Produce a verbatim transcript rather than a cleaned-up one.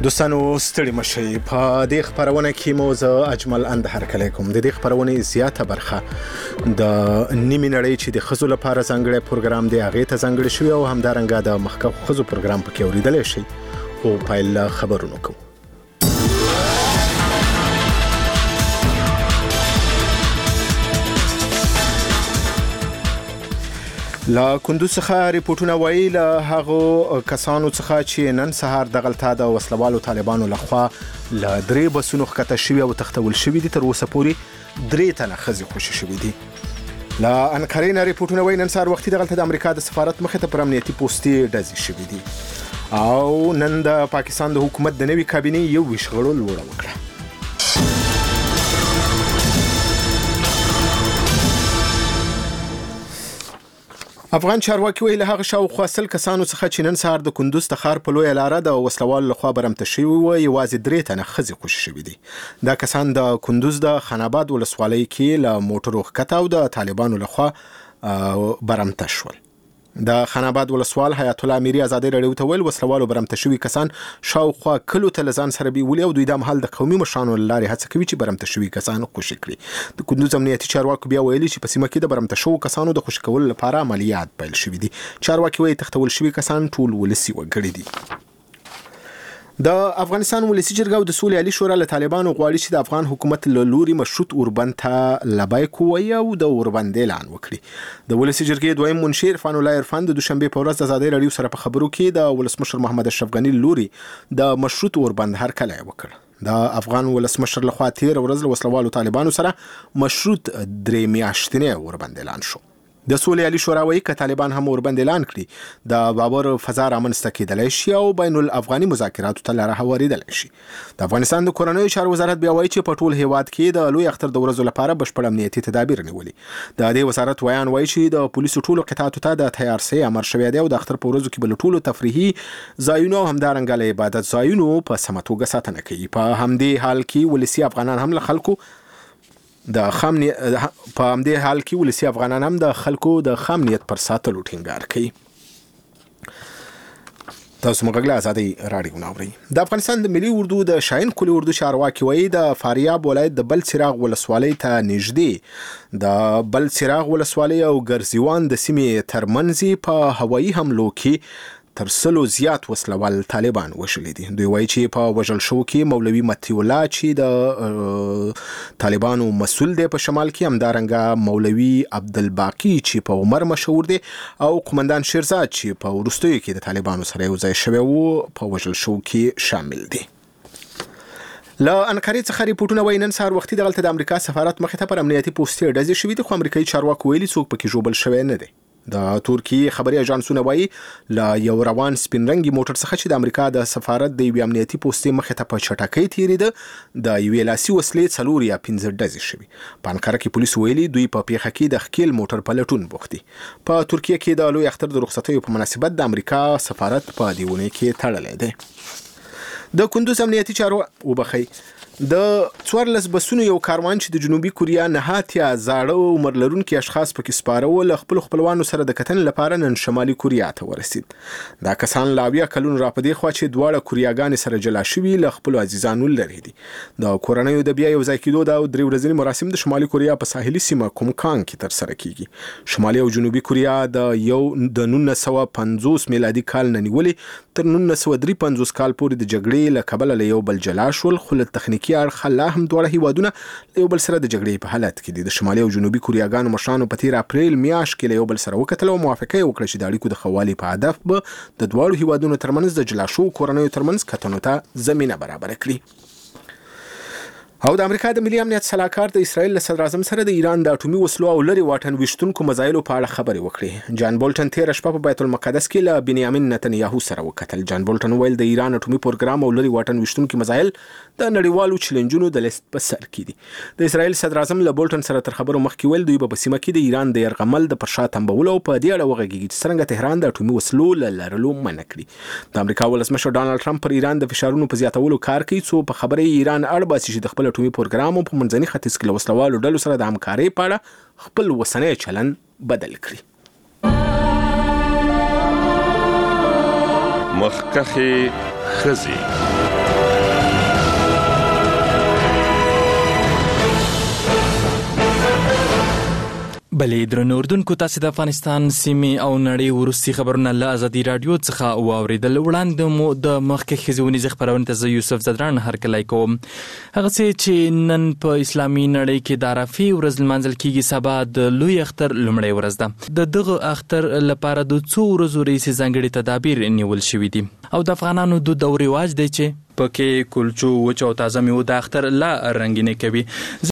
دوستانو ستړي مشئ. په دې خبرونه کې مو زه اجمل اندهر کلی کوم. د دې خبرونې زیاته برخه د نیمې نړۍ چې د ښځو لپاره ځانګړی پروګرام دی هغې ته ځانګړې شوې او همدارنګه د مخکښو ښځو پروګرام پکې اورېدلی شئ. او پیل له خبرونو کوو. لا کندوز څخه ریپورتونه وایي له هغو کسانو څخه چې نن سهار دغلته د وسلوالو طالبانو لخوا له درې بسونو ښکته شوي او تښتول شوي دي. تر اوسه پورې درې تنه ښځې خوشي شوي دي. له انقرې نه ریپورتونه وایي نن سهار وختي دغلته د امریکا د سفارت مخې ته پر امنیتي پوستې ډزې شوي دي او نن د پاکستان د حکومت د نوي کابینې یو ویشت غړو لوړه وکړه. افغان چارواکي ویل هغه شاوخوا سل کسانو څخه چې نن سهار د کندوز د ښار په لویه لاره د وسلوالو لخوا برمته شوي وو یوازې درې تنه ښځې خوشي شوي دي. دا کسان د کندوز د خاناباد ولسوالۍ کې له موټرو ښکته او د طالبانو لخوا برمته شول. د خاناباد ولسوال حیات الله امیري ازادي راډیو ته ویل وسلوالو برمته شوي کسان شاوخوا کلو ته له ځان سره بیولي او دوی دا مهال د قومي مشرانو له لارې هڅه کوي چې برمته شوي کسان خوشي کړي. د کندوز امنیتي چارواکو بیا ویلي چې په سیمه کې د برمته شوو کسانو د خوشي کولو لپاره عملیات پیل شوي دي. چارواکي وایي تښتول شوي کسان ټول ولسي وګړي دي. د افغانستان ولسي جرګه او د سولې عالي شورا له طالبانو غواړي چې د افغان حکومت له لوري مشروط اوربند ته لبیک ووایي او د اوربند اعلان وکړي. د ولسي جرګې دویم منشي عرفان الله عرفان د دوشنبې په ورځ د ازادي راډیو سره په خبرو کې د ولسمشر محمد اشرف غني لوري د مشروط اوربند هرکلی وکړ. د افغان ولسمشر لخوا تیر ورځ له وسلوالو طالبانو سره مشروط درې میاشتنی اوربند اعلان شو. د سولې عالي شورا وایي که طالبان هم اوربند اعلان کړي د باور فضا رامنځته کېدلی شي او بین الافغاني مذاکراتو ته لاره هواریدلی شي. د افغانستان د کورنیو چارو وزارت بیا وایي چې په ټول هیواد کې د لوی اختر د ورځو لپاره بشپړ امنیتي تدابیر نیولي. د دې وزارت ویان وایي چې د پولیسو ټولو قطعاتو ته د تیارسۍ امر شوی دی او د اختر په ورځو کې به له ټولو تفریحي ځایونو او همدارنګه له عبادت ځایونو په سمه توګه ساتنه کوي. په همدې حال کې ولسي افغانان هم له خلکو د خام نیت په همدې حال کې ولسي افغانان هم د خلکو د خام نیت پر ساتلو ټینګار کوي. تاسو موږ له ازادي راډیو ناوړي. د افغانستان د ملي اردو د شاهین کلی اردو چارواکي وایي د فاریاب ولایت د بل څراغ ولسوالۍ ته نږدې د بل څراغ ولسوالۍ او ګرزیوان د سیمې ترمنځ په هوایي حملو کې تر سلو زیات وسلوال طالبان وشلي دي. دوی وایي چې په وژل شو کې مولوي متی الله چې د طالبانو مسؤل دی په شمال کې، همدارنګه مولوي عبدالباقي چې په عمر مشهور دی او قومندان شیرزاد چې په وروستیو کې د طالبانو سره یو ځای شوی وو په وژل شو کې شامل دي. له انقرې څخه ریپورتونه وایي نن سهار وختي دغلته د امریکا سفارت مخې ته پر امنیتي پوستې ډزې شوي دي خو امریکایي چارواکو ویلي څوک پکې ژوبل شوی نه دی. د ترکیې خبري اژانسونه وایي له یو روان سپین رنګي موټر څخه چې د امریکا د سفارت د یوې امنیتي پوستې مخې ته په چټکۍ تېرېده د یوې لاسي وسلې څلور یا پنځه ډزې شوي. په انقره کې پولیس ویلي دوی په پیښه کې د ښکیل موټر په لټون بوخت دي. په ترکیه کې د لوی اختر د رخصتیو په مناسبت د امریکا سفارت په دې اونۍ کې تړلی دی. د کندوز امنیتي چارو وبخي د څوارلس بسونو یو کاروان چې د جنوبي کوریا نهات یا زاړه عمر لرونکي اشخاص پکې سپاره ول خپل خپلوانو سره د کتن لپاره نن شمالي کوریا ته ورسید. دا کسان لا اویا کلون را پدې خوا چې دواړه کوریاګانې سره جلا شوي له خپل عزیزانو لري دي. د کورنیو د بیا یو ځای کېدو د درې ورځني مراسم د شمالي کوریا په ساحلي سیمه کومکان کې تر سره کیږي. شمالي او جنوبي کوریا د یو د نولس سوه پنځوس میلادي کال نه نیولې تر نولس سوه درې پنځوس کال پورې د جګړې له کبله له یو بل جلا شول خو له تخنیکي اړخه لا هم دواړه هیوادونه له یو بل سره د جګړې په حالت کې دي. د شمالي او جنوبي کوریاګانو مشرانو په تیر اپریل میاشت کې له یو بل سره وکتل او موافقه یې وکړه چې د اړیکو د ښه والي په هدف به د دواړو هیوادونو ترمنځ د جلا شوو کورنیو ترمنځ کتنو ته زمینه برابره کړي. او د امریکا د ملي امنیت سلاکار د اسرائیل له صدراعظم سره د ایران د اټومي وسلو او لري واټن ویشتونکو مزایلو په اړه خبرې وکړې. جان بولټن تېره شپه په بیت المقدس کې له بنیامین نتنیاهو سره وکتل. جان بولټن ویل د ایران اټومي پروګرام او لري واټن ویشتونکي مزایل د نړیوالو چیلنجونو د لیست په سر کې دي. د اسرائیل صدراعظم له بولټن سره تر خبرو مخکې ویل دوی به په سیمه کې د ایران د یرغمل د پر شا تنبولو په دې اړه وغږیږي چې څرنګه تهران د اټومي وسلو له لرلو منع کړي. د امریکا ولسمشر ډانلډ ټرمپ پر ایران د فشارونو په زیاتولو کار کوي څو په خبره ایران اړ باسي چې د خپل اټومي پروګرام په منځني ختیځ کې له وسلوالو ډلو سره د همکارۍ په اړه خپل اوسنی چلن بدل کړي. مخکښې ښځې بلې درنو اردوونکو، تاسې د افغانستان سیمې او نړۍ وروستي خبرونه له ازادي راډیو څخه واورېدل. وړاندې مو د مخکې ښځونیزې خپرونې ته زه یوسف زدران هرکلی کوم. هغسې چې نن په اسلامي نړۍ کې د عرفې ورځ لمانځل کېږي، سبا د لوی اختر لومړۍ ورځ ده. د دغه اختر لپاره د څو ورځو راهیسې ځانګړي تدابیر نیول شوي دي او د افغانانو دود او رواج دی چې پکې کلچو، وچ او تازه میوه د اختر لا رنګینې کوي.